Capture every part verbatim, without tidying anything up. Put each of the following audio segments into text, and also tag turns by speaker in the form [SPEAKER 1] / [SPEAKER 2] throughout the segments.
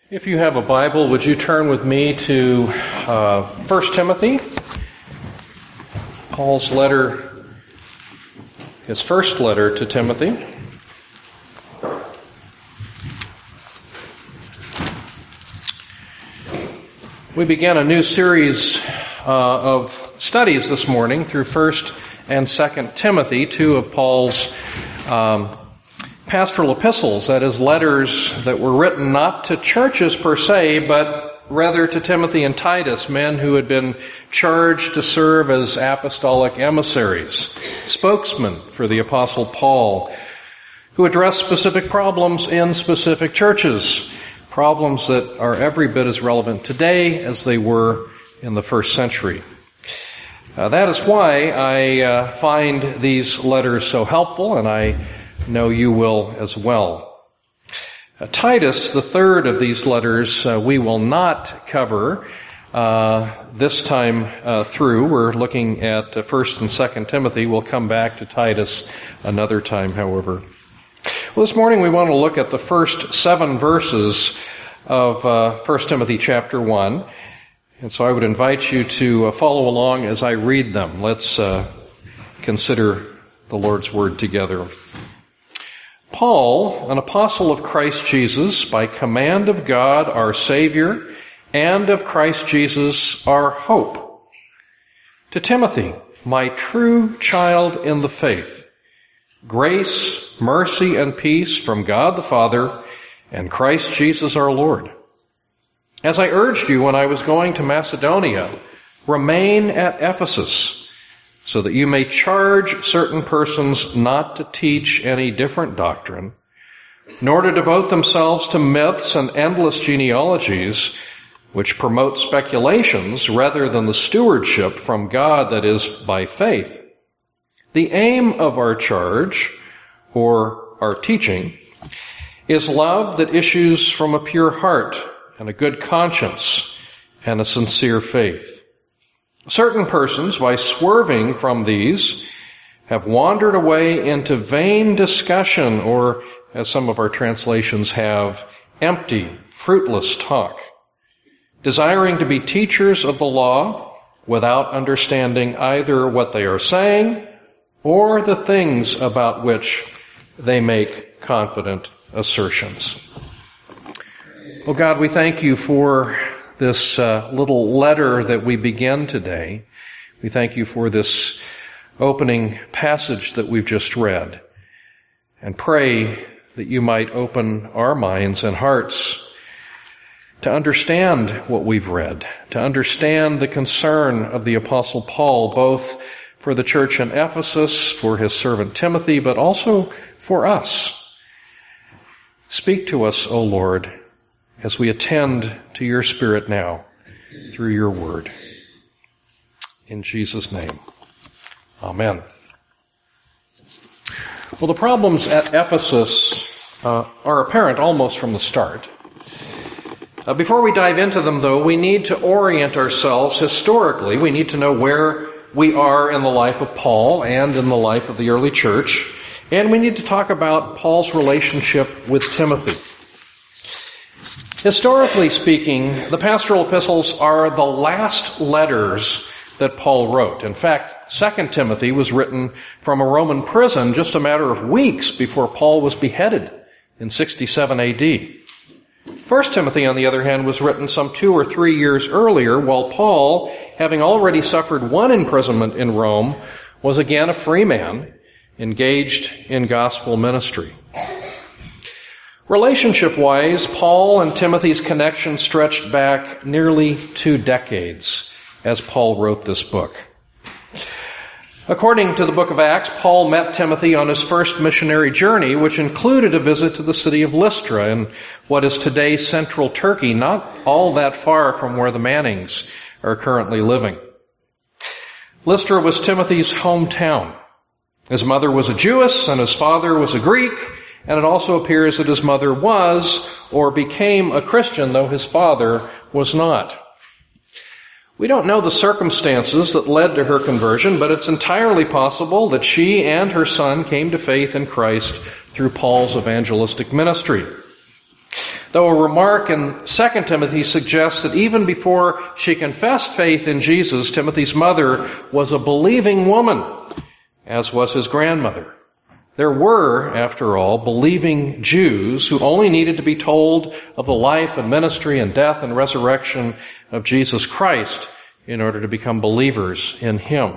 [SPEAKER 1] If you have a Bible, would you turn with me to uh, First Timothy? Paul's letter, his first letter to Timothy. We began a new series uh, of studies this morning through First and Second Timothy, two of Paul's um, pastoral epistles, that is, letters that were written not to churches per se, but rather to Timothy and Titus, men who had been charged to serve as apostolic emissaries, spokesmen for the Apostle Paul, who addressed specific problems in specific churches, problems that are every bit as relevant today as they were in the first century. Uh, that is why I uh, find these letters so helpful, and I know you will as well. Uh, Titus, the third of these letters, uh, we will not cover uh, this time uh, through. We're looking at uh, First and Second Timothy. We'll come back to Titus another time, however. Well, this morning we want to look at the first seven verses of uh, First Timothy chapter one. And so I would invite you to uh, follow along as I read them. Let's uh, consider the Lord's Word together. Paul, an apostle of Christ Jesus, by command of God our Savior, and of Christ Jesus our hope. To Timothy, my true child in the faith, grace, mercy, and peace from God the Father and Christ Jesus our Lord. As I urged you when I was going to Macedonia, remain at Ephesus, so that you may charge certain persons not to teach any different doctrine, nor to devote themselves to myths and endless genealogies, which promote speculations rather than the stewardship from God that is by faith. The aim of our charge, or our teaching, is love that issues from a pure heart and a good conscience and a sincere faith. Certain persons, by swerving from these, have wandered away into vain discussion, or, as some of our translations have, empty, fruitless talk, desiring to be teachers of the law without understanding either what they are saying or the things about which they make confident assertions. Oh God, we thank you for this uh, little letter that we begin today. We thank you for this opening passage that we've just read, and pray that you might open our minds and hearts to understand what we've read, to understand the concern of the Apostle Paul, both for the church in Ephesus, for his servant Timothy, but also for us. Speak to us, O Lord, as we attend to your Spirit now through your word. In Jesus' name, amen. Well, the problems at Ephesus uh, are apparent almost from the start. Uh, before we dive into them, though, we need to orient ourselves historically. We need to know where we are in the life of Paul and in the life of the early church. And we need to talk about Paul's relationship with Timothy. Historically speaking, the pastoral epistles are the last letters that Paul wrote. In fact, Second Timothy was written from a Roman prison just a matter of weeks before Paul was beheaded in sixty-seven A D. First Timothy, on the other hand, was written some two or three years earlier, while Paul, having already suffered one imprisonment in Rome, was again a free man, engaged in gospel ministry. Relationship-wise, Paul and Timothy's connection stretched back nearly two decades as Paul wrote this book. According to the book of Acts, Paul met Timothy on his first missionary journey, which included a visit to the city of Lystra in what is today central Turkey, not all that far from where the Mannings are currently living. Lystra was Timothy's hometown. His mother was a Jewess and his father was a Greek, and it also appears that his mother was or became a Christian, though his father was not. We don't know the circumstances that led to her conversion, but it's entirely possible that she and her son came to faith in Christ through Paul's evangelistic ministry. though a remark in Second Timothy suggests that even before she confessed faith in Jesus, Timothy's mother was a believing woman, as was his grandmother. There were, after all, believing Jews who only needed to be told of the life and ministry and death and resurrection of Jesus Christ in order to become believers in him.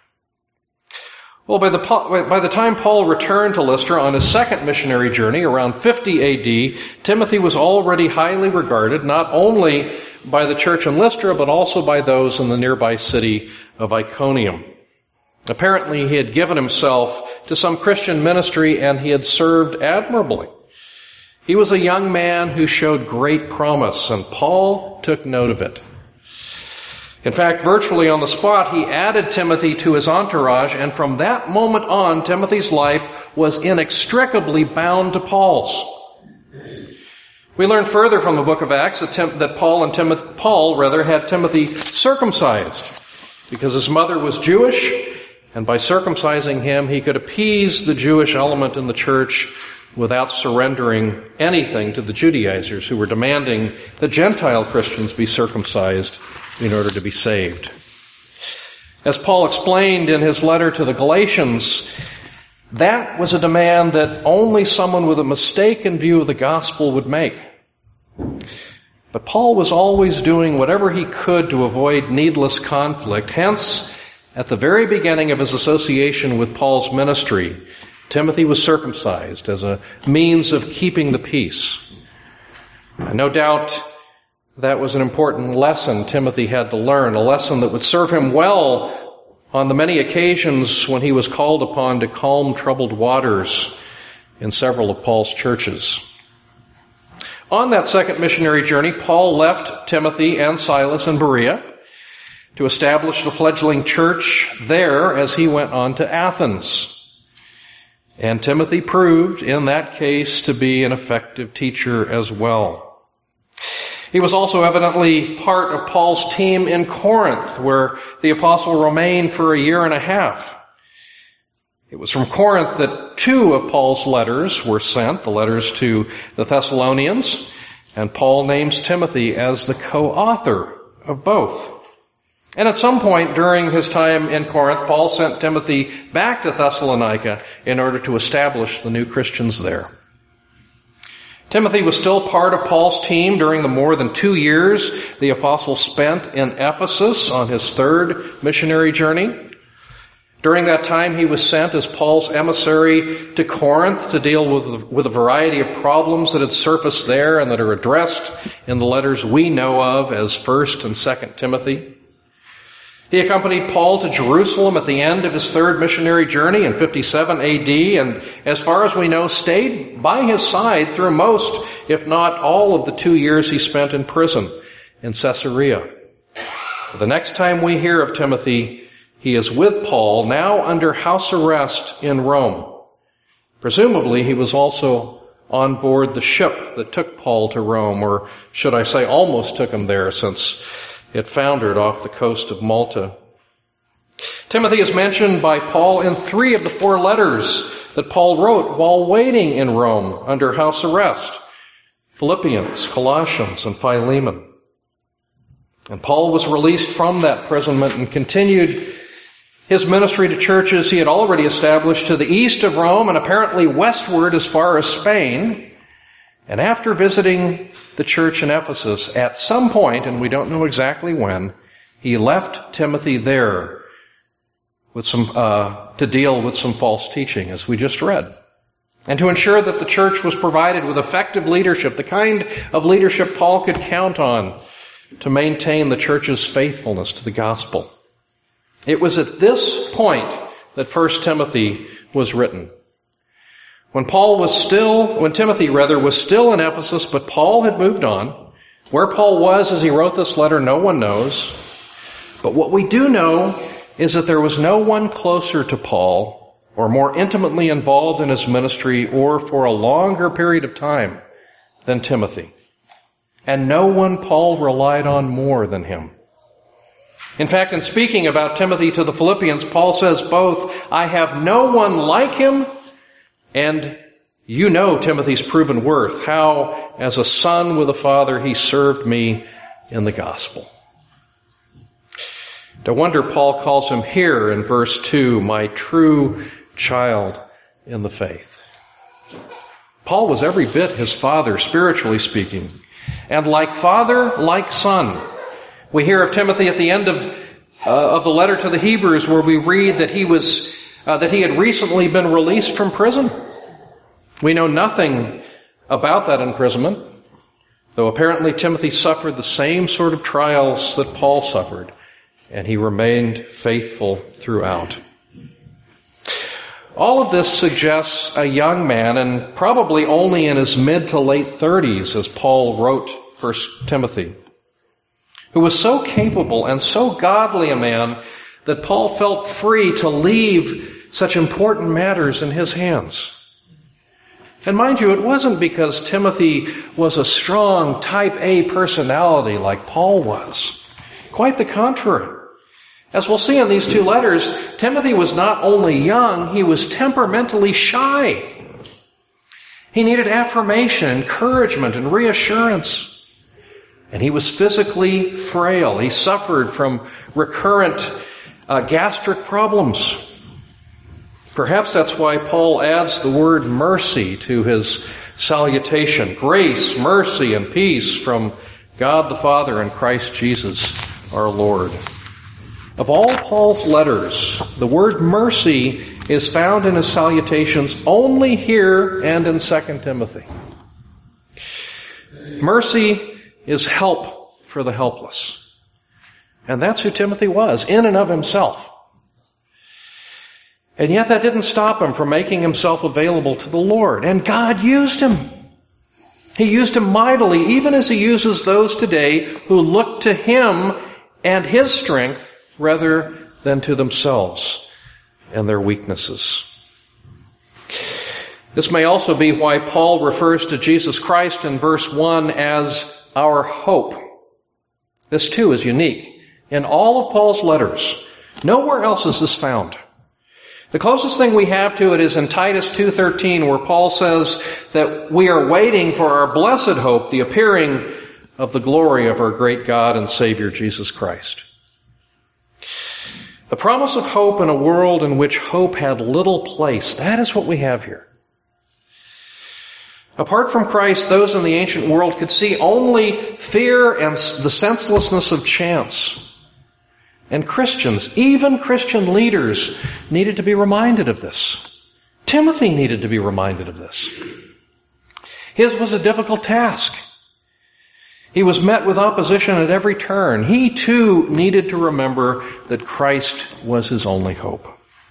[SPEAKER 1] Well, by the, by the time Paul returned to Lystra on his second missionary journey, around fifty A D, Timothy was already highly regarded, not only by the church in Lystra, but also by those in the nearby city of Iconium. Apparently, he had given himself to some Christian ministry, and he had served admirably. He was a young man who showed great promise, and Paul took note of it. In fact, virtually on the spot, he added Timothy to his entourage, and from that moment on, Timothy's life was inextricably bound to Paul's. We learn further from the book of Acts that, Tim, that Paul and Timothy, Paul rather had Timothy circumcised because his mother was Jewish, and by circumcising him, he could appease the Jewish element in the church without surrendering anything to the Judaizers who were demanding that Gentile Christians be circumcised in order to be saved. As Paul explained in his letter to the Galatians, that was a demand that only someone with a mistaken view of the gospel would make. But Paul was always doing whatever he could to avoid needless conflict. Hence, at the very beginning of his association with Paul's ministry, Timothy was circumcised as a means of keeping the peace. No doubt that was an important lesson Timothy had to learn, a lesson that would serve him well on the many occasions when he was called upon to calm troubled waters in several of Paul's churches. On that second missionary journey, Paul left Timothy and Silas in Berea to establish the fledgling church there as he went on to Athens. And Timothy proved, in that case, to be an effective teacher as well. He was also evidently part of Paul's team in Corinth, where the apostle remained for a year and a half. It was from Corinth that two of Paul's letters were sent, the letters to the Thessalonians, and Paul names Timothy as the co-author of both. And at some point during his time in Corinth, Paul sent Timothy back to Thessalonica in order to establish the new Christians there. Timothy was still part of Paul's team during the more than two years the apostle spent in Ephesus on his third missionary journey. During that time, he was sent as Paul's emissary to Corinth to deal with, with a variety of problems that had surfaced there and that are addressed in the letters we know of as First and Second Timothy. He accompanied Paul to Jerusalem at the end of his third missionary journey in fifty-seven A D, and as far as we know, stayed by his side through most, if not all, of the two years he spent in prison in Caesarea. The next time we hear of Timothy, he is with Paul, now under house arrest in Rome. Presumably, he was also on board the ship that took Paul to Rome, or should I say almost took him there, since it foundered off the coast of Malta. Timothy is mentioned by Paul in three of the four letters that Paul wrote while waiting in Rome under house arrest: Philippians, Colossians, and Philemon. And Paul was released from that imprisonment and continued his ministry to churches he had already established to the east of Rome and apparently westward as far as Spain. And after visiting the church in Ephesus, at some point, and we don't know exactly when, he left Timothy there with some uh, to deal with some false teaching, as we just read, and to ensure that the church was provided with effective leadership, the kind of leadership Paul could count on to maintain the church's faithfulness to the gospel. It was at this point that First Timothy was written. When Paul was still, when Timothy rather was still in Ephesus, but Paul had moved on. Where Paul was as he wrote this letter, no one knows. But what we do know is that there was no one closer to Paul or more intimately involved in his ministry or for a longer period of time than Timothy. And no one Paul relied on more than him. In fact, in speaking about Timothy to the Philippians, Paul says both, I have no one like him, and You know Timothy's proven worth, how as a son with a father he served me in the gospel. No wonder Paul calls him here in verse two, my true child in the faith. Paul was every bit his father, spiritually speaking. And like father, like son. We hear of Timothy at the end of, uh, of the letter to the Hebrews, where we read that he was, uh, that he had recently been released from prison. We know nothing about that imprisonment, though apparently Timothy suffered the same sort of trials that Paul suffered, and he remained faithful throughout. All of this suggests a young man, and probably only in his mid to late thirties, as Paul wrote First Timothy, who was so capable and so godly a man that Paul felt free to leave such important matters in his hands. And mind you, it wasn't because Timothy was a strong type A personality like Paul was. Quite the contrary. As we'll see in these two letters, Timothy was not only young, he was temperamentally shy. He needed affirmation, encouragement, and reassurance. And he was physically frail. He suffered from recurrent uh, gastric problems. Perhaps that's why Paul adds the word mercy to his salutation. Grace, mercy, and peace from God the Father and Christ Jesus our Lord. Of all Paul's letters, the word mercy is found in his salutations only here and in Second Timothy. Mercy is help for the helpless. And that's who Timothy was, in and of himself. And yet that didn't stop him from making himself available to the Lord. And God used him. He used him mightily, even as he uses those today who look to him and his strength rather than to themselves and their weaknesses. This may also be why Paul refers to Jesus Christ in verse one as our hope. This too is unique. In all of Paul's letters, nowhere else is this found. The closest thing we have to it is in Titus two thirteen, where Paul says that we are waiting for our blessed hope, the appearing of the glory of our great God and Savior Jesus Christ. The promise of hope in a world in which hope had little place, that is what we have here. Apart from Christ, those in the ancient world could see only fear and the senselessness of chance. And Christians, even Christian leaders, needed to be reminded of this. Timothy needed to be reminded of this. His was a difficult task. He was met with opposition at every turn. He too needed to remember that Christ was his only hope.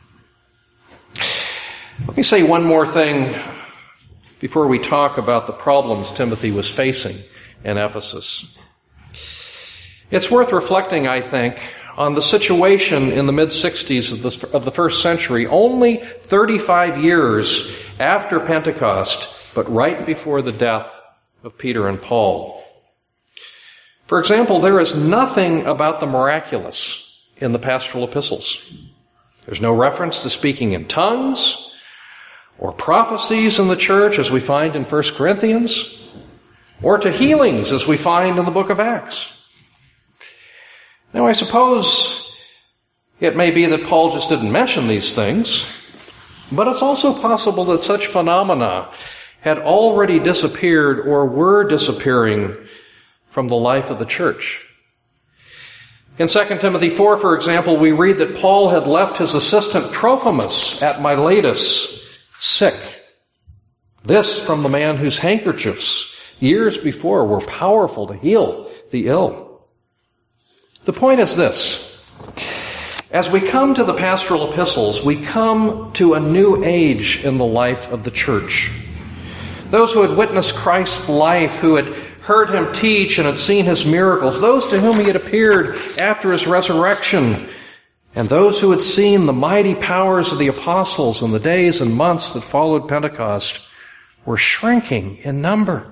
[SPEAKER 1] Let me say one more thing before we talk about the problems Timothy was facing in Ephesus. It's worth reflecting, I think, on the situation in the mid-sixties of the, of the first century, only thirty-five years after Pentecost, but right before the death of Peter and Paul. For example, there is nothing about the miraculous in the pastoral epistles. There's no reference to speaking in tongues or prophecies in the church, as we find in First Corinthians, or to healings, as we find in the book of Acts. Now, I suppose it may be that Paul just didn't mention these things, but it's also possible that such phenomena had already disappeared or were disappearing from the life of the church. In Second Timothy four, for example, we read that Paul had left his assistant Trophimus at Miletus sick. This from the man whose handkerchiefs years before were powerful to heal the ill. The point is this. As we come to the pastoral epistles, we come to a new age in the life of the church. Those who had witnessed Christ's life, who had heard him teach and had seen his miracles, those to whom he had appeared after his resurrection, and those who had seen the mighty powers of the apostles in the days and months that followed Pentecost, were shrinking in number.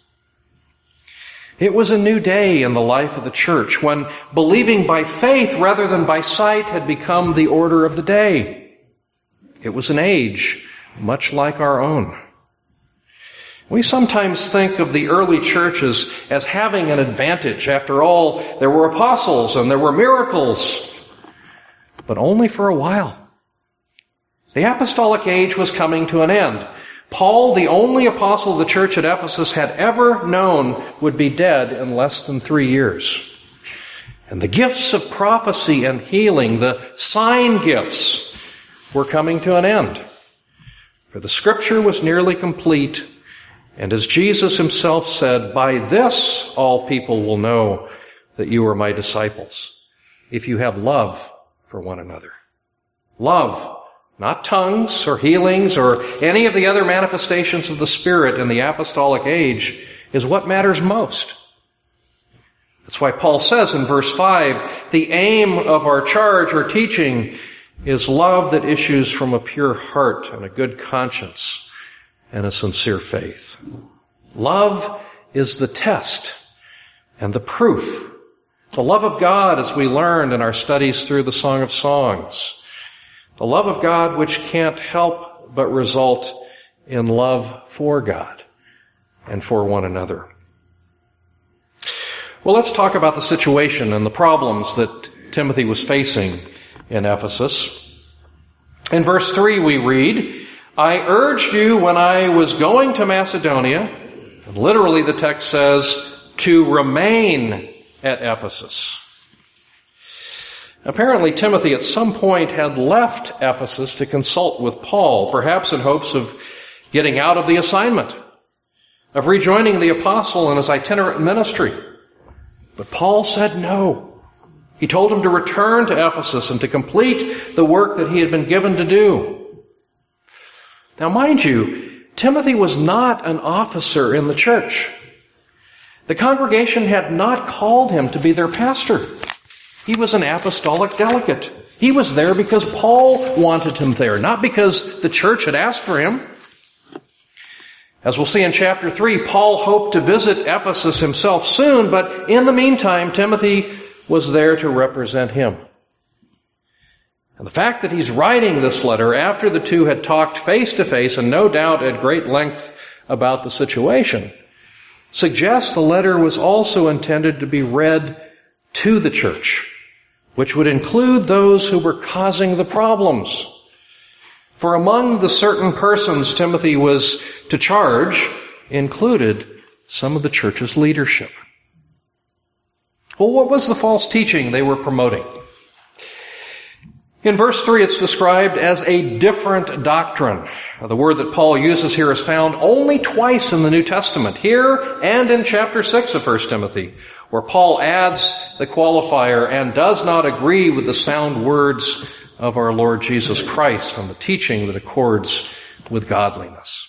[SPEAKER 1] It was a new day in the life of the church, when believing by faith rather than by sight had become the order of the day. It was an age much like our own. We sometimes think of the early churches as having an advantage. After all, there were apostles and there were miracles, but only for a while. The apostolic age was coming to an end. Paul, the only apostle the church at Ephesus had ever known, would be dead in less than three years. And the gifts of prophecy and healing, the sign gifts, were coming to an end. For the scripture was nearly complete, and as Jesus himself said, "By this all people will know that you are my disciples, if you have love for one another." Love, not tongues or healings or any of the other manifestations of the Spirit in the apostolic age, is what matters most. That's why Paul says in verse five, the aim of our charge or teaching is love that issues from a pure heart and a good conscience and a sincere faith. Love is the test and the proof. The love of God, as we learned in our studies through the Song of Songs. The love of God which can't help but result in love for God and for one another. Well, let's talk about the situation and the problems that Timothy was facing in Ephesus. In verse three we read, "I urged you when I was going to Macedonia," and literally the text says, "to remain at Ephesus." Apparently Timothy at some point had left Ephesus to consult with Paul, perhaps in hopes of getting out of the assignment, of rejoining the apostle in his itinerant ministry. But Paul said no. He told him to return to Ephesus and to complete the work that he had been given to do. Now, mind you, Timothy was not an officer in the church. The congregation had not called him to be their pastor. He was an apostolic delegate. He was there because Paul wanted him there, not because the church had asked for him. As we'll see in chapter three, Paul hoped to visit Ephesus himself soon, but in the meantime, Timothy was there to represent him. And the fact that he's writing this letter after the two had talked face to face, and no doubt at great length about the situation, suggests the letter was also intended to be read to the church, which would include those who were causing the problems. For among the certain persons Timothy was to charge included some of the church's leadership. Well, what was the false teaching they were promoting? In verse three, it's described as a different doctrine. The word that Paul uses here is found only twice in the New Testament, here and in chapter six of First Timothy, where Paul adds the qualifier, "and does not agree with the sound words of our Lord Jesus Christ," and the teaching that accords with godliness.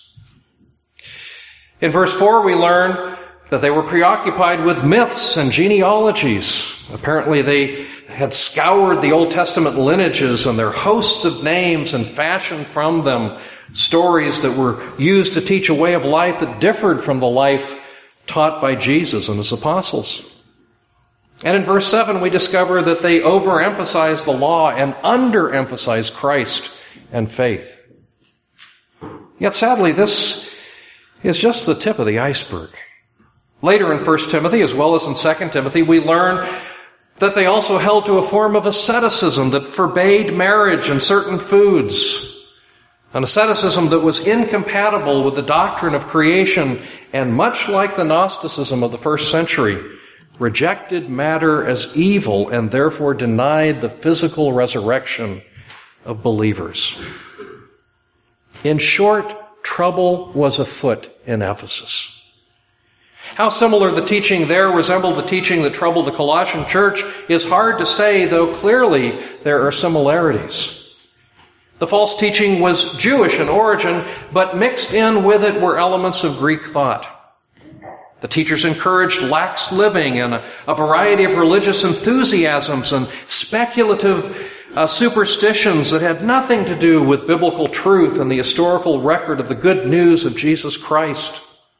[SPEAKER 1] In verse four, we learn that they were preoccupied with myths and genealogies. Apparently they had scoured the Old Testament lineages and their hosts of names and fashioned from them stories that were used to teach a way of life that differed from the life taught by Jesus and his apostles. And in verse seven, we discover that they overemphasize the law and underemphasize Christ and faith. Yet sadly, this is just the tip of the iceberg. Later in First Timothy, as well as in Second Timothy, we learn that they also held to a form of asceticism that forbade marriage and certain foods, an asceticism that was incompatible with the doctrine of creation, and much like the Gnosticism of the first century, rejected matter as evil and therefore denied the physical resurrection of believers. In short, trouble was afoot in Ephesus. How similar the teaching there resembled the teaching that troubled the Colossian church is hard to say, though clearly there are similarities. The false teaching was Jewish in origin, but mixed in with it were elements of Greek thought. The teachers encouraged lax living and a, a variety of religious enthusiasms and speculative uh, superstitions that had nothing to do with biblical truth and the historical record of the good news of Jesus Christ.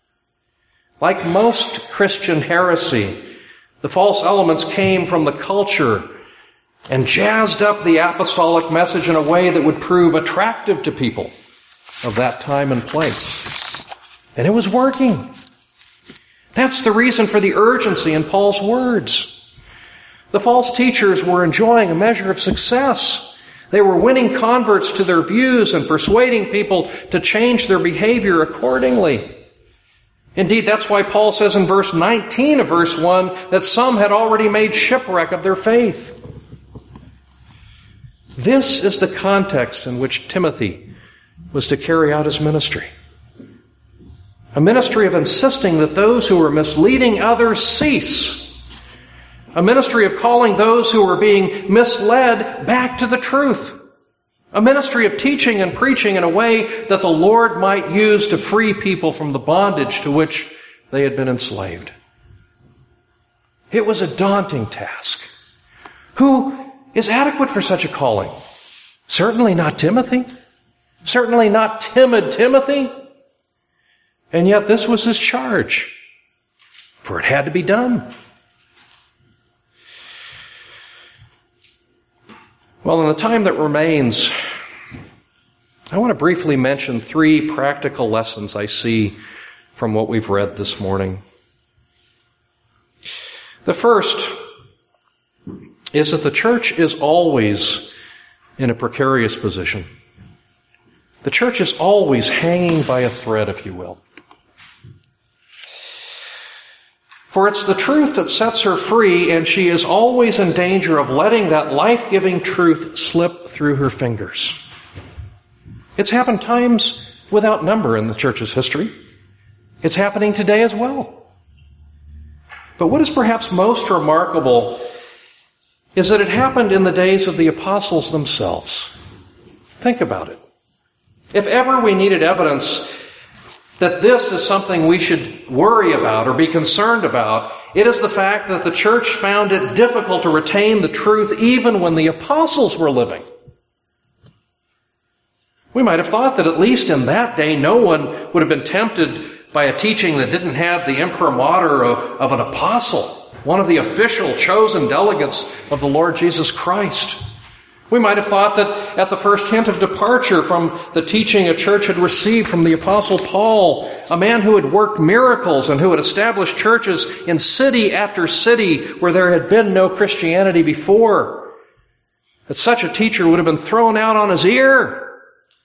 [SPEAKER 1] Like most Christian heresy, the false elements came from the culture and jazzed up the apostolic message in a way that would prove attractive to people of that time and place. And it was working. That's the reason for the urgency in Paul's words. The false teachers were enjoying a measure of success. They were winning converts to their views and persuading people to change their behavior accordingly. Indeed, that's why Paul says in verse nineteen of verse one that some had already made shipwreck of their faith. This is the context in which Timothy was to carry out his ministry. A ministry of insisting that those who were misleading others cease. A ministry of calling those who were being misled back to the truth. A ministry of teaching and preaching in a way that the Lord might use to free people from the bondage to which they had been enslaved. It was a daunting task. Who is adequate for such a calling? Certainly not Timothy. Certainly not timid Timothy. And yet this was his charge, for it had to be done. Well, in the time that remains, I want to briefly mention three practical lessons I see from what we've read this morning. The first is that the church is always in a precarious position. The church is always hanging by a thread, if you will. For it's the truth that sets her free, and she is always in danger of letting that life-giving truth slip through her fingers. It's happened times without number in the church's history. It's happening today as well. But what is perhaps most remarkable is that it happened in the days of the apostles themselves. Think about it. If ever we needed evidence that this is something we should worry about or be concerned about, it is the fact that the church found it difficult to retain the truth even when the apostles were living. We might have thought that at least in that day no one would have been tempted by a teaching that didn't have the imprimatur of, of an apostle, one of the official chosen delegates of the Lord Jesus Christ. We might have thought that at the first hint of departure from the teaching a church had received from the Apostle Paul, a man who had worked miracles and who had established churches in city after city where there had been no Christianity before, that such a teacher would have been thrown out on his ear.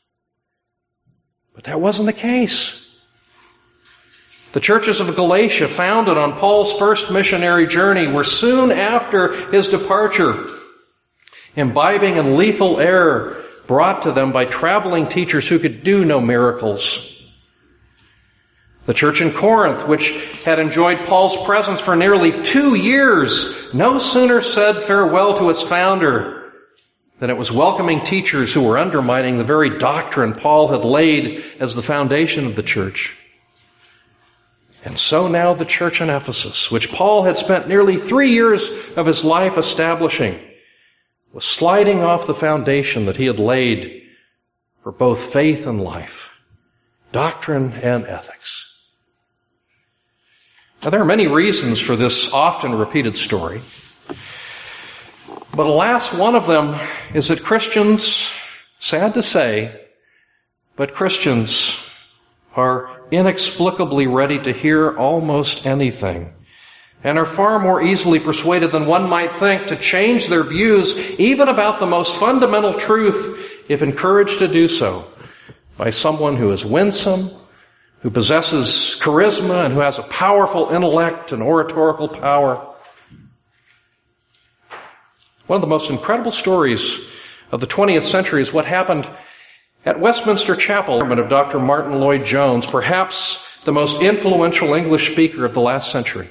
[SPEAKER 1] But that wasn't the case. The churches of Galatia, founded on Paul's first missionary journey, were soon after his departure imbibing in lethal error brought to them by traveling teachers who could do no miracles. The church in Corinth, which had enjoyed Paul's presence for nearly two years, no sooner said farewell to its founder than it was welcoming teachers who were undermining the very doctrine Paul had laid as the foundation of the church. And so now the church in Ephesus, which Paul had spent nearly three years of his life establishing, was sliding off the foundation that he had laid for both faith and life, doctrine and ethics. Now, there are many reasons for this often repeated story, but alas, one of them is that Christians, sad to say, but Christians are inexplicably ready to hear almost anything, and are far more easily persuaded than one might think to change their views, even about the most fundamental truth, if encouraged to do so by someone who is winsome, who possesses charisma, and who has a powerful intellect and oratorical power. One of the most incredible stories of the twentieth century is what happened at Westminster Chapel of Doctor Martin Lloyd-Jones, perhaps the most influential English speaker of the last century.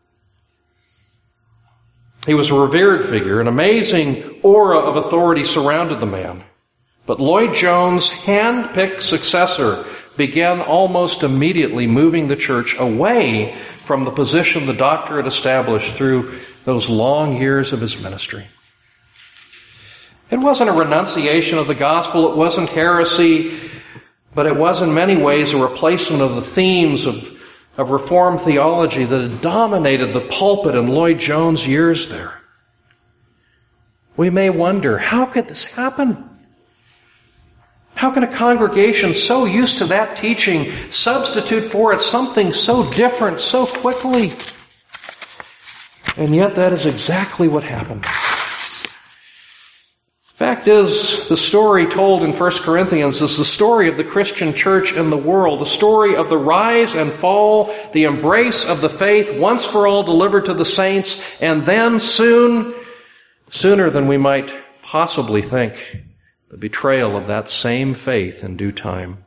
[SPEAKER 1] He was a revered figure. An amazing aura of authority surrounded the man. But Lloyd-Jones' hand-picked successor began almost immediately moving the church away from the position the doctor had established through those long years of his ministry. It wasn't a renunciation of the gospel, it wasn't heresy, but it was in many ways a replacement of the themes of of Reformed theology that had dominated the pulpit in Lloyd-Jones' years there. We may wonder, how could this happen? How can a congregation so used to that teaching substitute for it something so different so quickly? And yet that is exactly what happened. Fact is, the story told in First Corinthians is the story of the Christian church in the world, the story of the rise and fall, the embrace of the faith once for all delivered to the saints, and then soon, sooner than we might possibly think, the betrayal of that same faith in due time.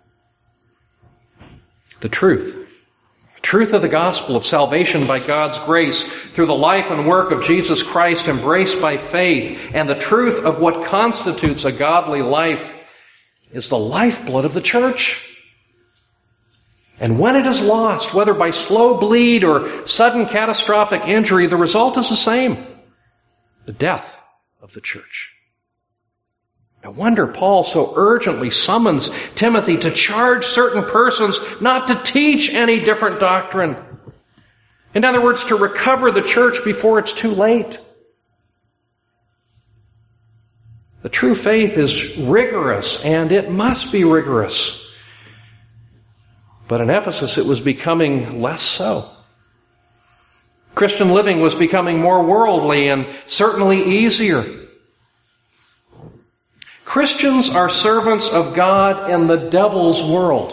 [SPEAKER 1] The truth. Truth of the gospel of salvation by God's grace through the life and work of Jesus Christ embraced by faith, and the truth of what constitutes a godly life is the lifeblood of the church. And when it is lost, whether by slow bleed or sudden catastrophic injury, the result is the same: the death of the church. No wonder Paul so urgently summons Timothy to charge certain persons not to teach any different doctrine. In other words, to recover the church before it's too late. The true faith is rigorous, and it must be rigorous. But in Ephesus, it was becoming less so. Christian living was becoming more worldly and certainly easier. Christians are servants of God in the devil's world,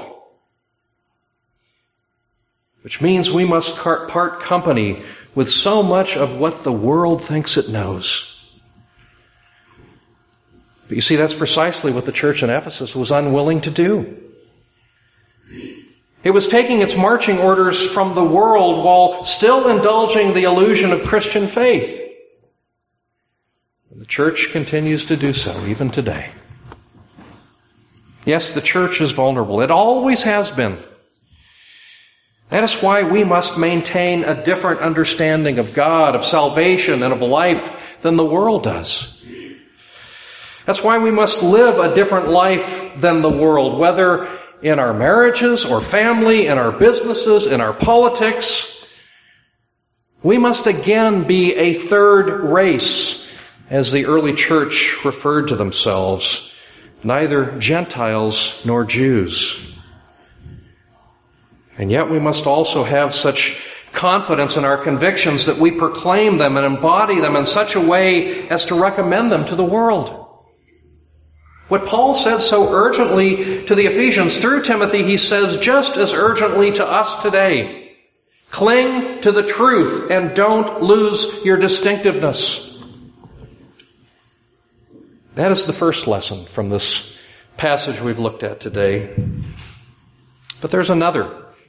[SPEAKER 1] which means we must part company with so much of what the world thinks it knows. But you see, that's precisely what the church in Ephesus was unwilling to do. It was taking its marching orders from the world while still indulging the illusion of Christian faith. And the church continues to do so even today. Yes, the church is vulnerable. It always has been. That is why we must maintain a different understanding of God, of salvation, and of life than the world does. That's why we must live a different life than the world, whether in our marriages or family, in our businesses, in our politics. We must again be a third race, as the early church referred to themselves, neither Gentiles nor Jews. And yet we must also have such confidence in our convictions that we proclaim them and embody them in such a way as to recommend them to the world. What Paul said so urgently to the Ephesians through Timothy, he says just as urgently to us today. Cling to the truth and don't lose your distinctiveness. That is the first lesson from this passage we've looked at today. But there's another.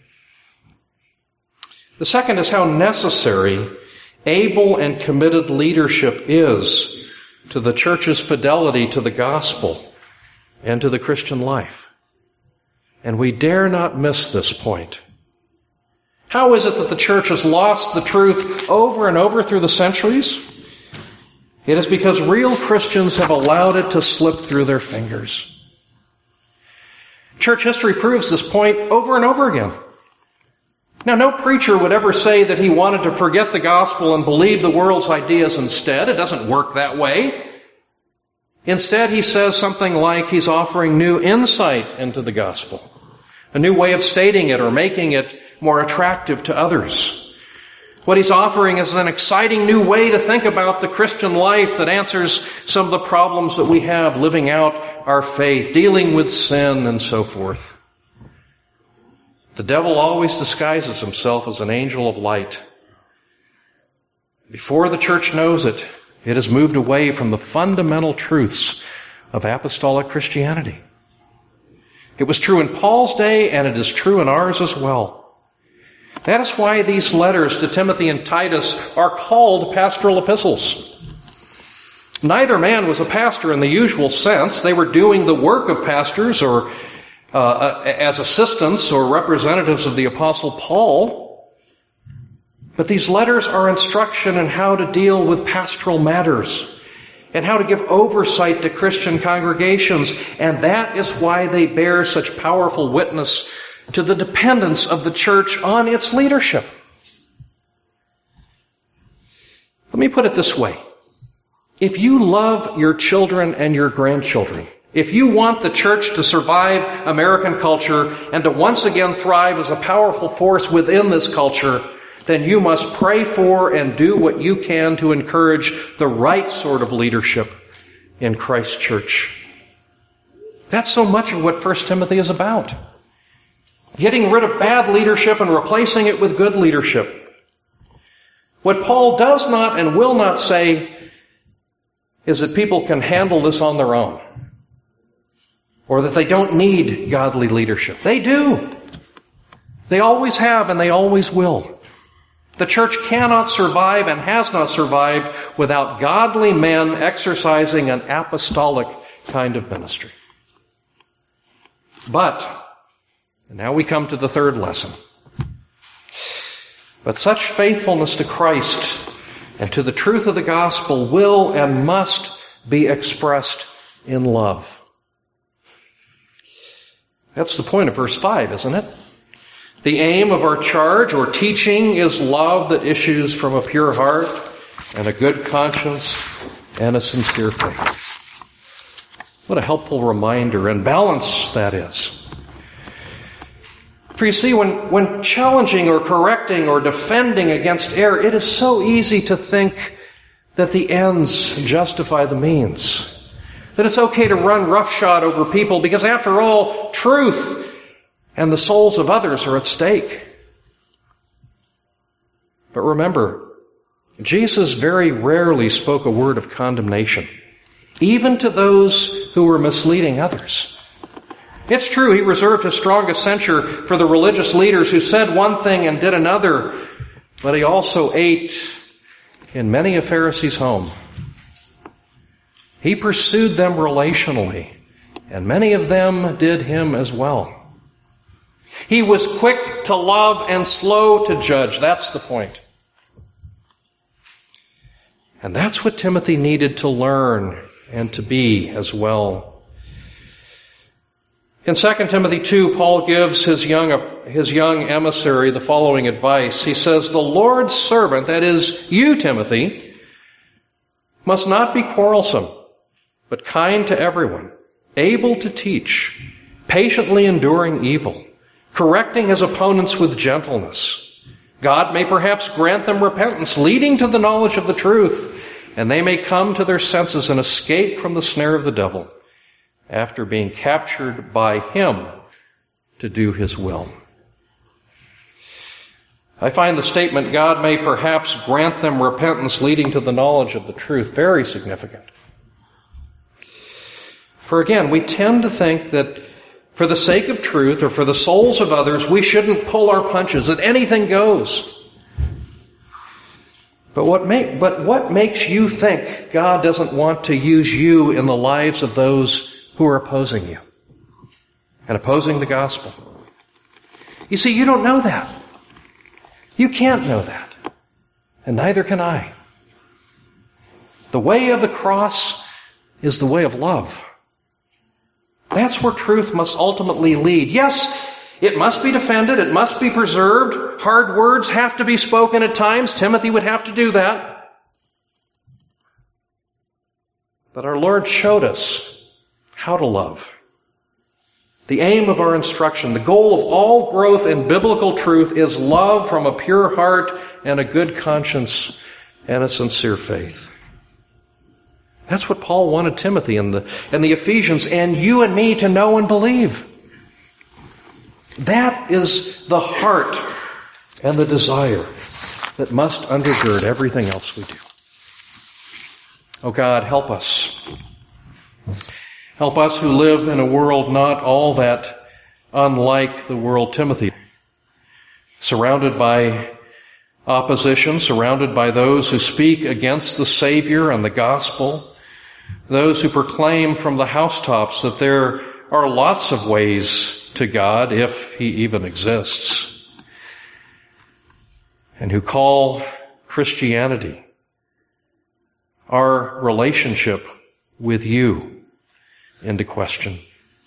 [SPEAKER 1] The second is how necessary able and committed leadership is to the church's fidelity to the gospel and to the Christian life. And we dare not miss this point. How is it that the church has lost the truth over and over through the centuries? It is because real Christians have allowed it to slip through their fingers. Church history proves this point over and over again. Now, no preacher would ever say that he wanted to forget the gospel and believe the world's ideas instead. It doesn't work that way. Instead, he says something like he's offering new insight into the gospel, a new way of stating it or making it more attractive to others. What he's offering is an exciting new way to think about the Christian life that answers some of the problems that we have living out our faith, dealing with sin, and so forth. The devil always disguises himself as an angel of light. Before the church knows it, it has moved away from the fundamental truths of apostolic Christianity. It was true in Paul's day, and it is true in ours as well. That is why these letters to Timothy and Titus are called pastoral epistles. Neither man was a pastor in the usual sense. They were doing the work of pastors or uh, as assistants or representatives of the Apostle Paul. But these letters are instruction in how to deal with pastoral matters and how to give oversight to Christian congregations. And that is why they bear such powerful witness to the dependence of the church on its leadership. Let me put it this way. If you love your children and your grandchildren, If you want the church to survive American culture and to once again thrive as a powerful force within this culture, then you must pray for and do what you can to encourage the right sort of leadership in Christ's church. That's so much of what First Timothy is about. Getting rid of bad leadership and replacing it with good leadership. What Paul does not and will not say is that people can handle this on their own, or that they don't need godly leadership. They do. They always have and they always will. The church cannot survive and has not survived without godly men exercising an apostolic kind of ministry. But, and now we come to the third lesson. But such faithfulness to Christ and to the truth of the gospel will and must be expressed in love. That's the point of verse five, isn't it? The aim of our charge or teaching is love that issues from a pure heart and a good conscience and a sincere faith. What a helpful reminder and balance that is. For you see, when, when challenging or correcting or defending against error, it is so easy to think that the ends justify the means. That it's okay to run roughshod over people because, after all, truth and the souls of others are at stake. But remember, Jesus very rarely spoke a word of condemnation, even to those who were misleading others. It's true, he reserved his strongest censure for the religious leaders who said one thing and did another, but he also ate in many a Pharisee's home. He pursued them relationally, and many of them did him as well. He was quick to love and slow to judge. That's the point. And that's what Timothy needed to learn and to be as well. In Second Timothy two, Paul gives his young, his young emissary the following advice. He says, "The Lord's servant," that is, you, Timothy, "must not be quarrelsome, but kind to everyone, able to teach, patiently enduring evil, correcting his opponents with gentleness. God may perhaps grant them repentance, leading to the knowledge of the truth, and they may come to their senses and escape from the snare of the devil, after being captured by him to do his will." I find the statement, "God may perhaps grant them repentance leading to the knowledge of the truth," very significant. For again, we tend to think that for the sake of truth or for the souls of others, we shouldn't pull our punches, that anything goes. But what, make, but what makes you think God doesn't want to use you in the lives of those who are opposing you and opposing the gospel? You see, you don't know that. You can't know that. And neither can I. The way of the cross is the way of love. That's where truth must ultimately lead. Yes, it must be defended. It must be preserved. Hard words have to be spoken at times. Timothy would have to do that. But our Lord showed us how to love. The aim of our instruction, the goal of all growth in biblical truth, is love from a pure heart and a good conscience and a sincere faith. That's what Paul wanted Timothy and the, and the Ephesians and you and me to know and believe. That is the heart and the desire that must undergird everything else we do. Oh God, help us. Help us who live in a world not all that unlike the world Timothy, surrounded by opposition, surrounded by those who speak against the Savior and the gospel, those who proclaim from the housetops that there are lots of ways to God, if He even exists, and who call Christianity, our relationship with you, into question,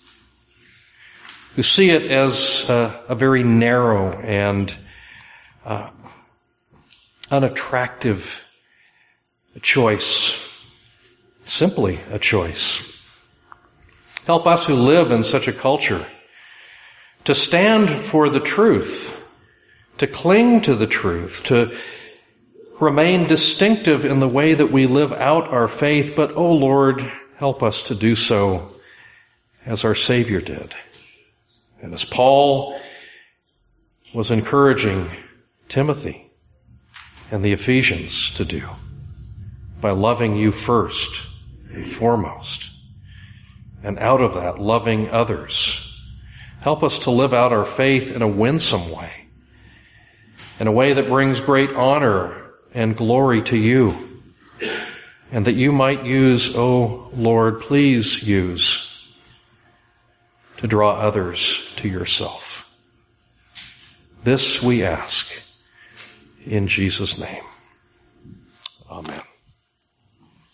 [SPEAKER 1] who see it as a, a very narrow and uh, unattractive choice, simply a choice. Help us who live in such a culture to stand for the truth, to cling to the truth, to remain distinctive in the way that we live out our faith. But, oh Lord, help us to do so as our Savior did. And as Paul was encouraging Timothy and the Ephesians to do, by loving you first and foremost, and out of that, loving others. Help us to live out our faith in a winsome way, in a way that brings great honor and glory to you, and that you might use, oh Lord, please use, to draw others to yourself. This we ask in Jesus' name. Amen.